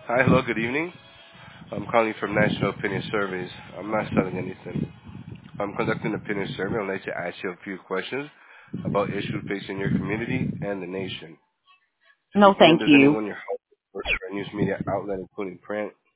Hi, hello, good evening. I'm calling from National Opinion Surveys. I'm not selling anything. I'm conducting an opinion survey. I'd like to ask you a few questions about issues facing your community and the nation. To No, begin, thank does you. anyone in your household work for a news media outlet, including print,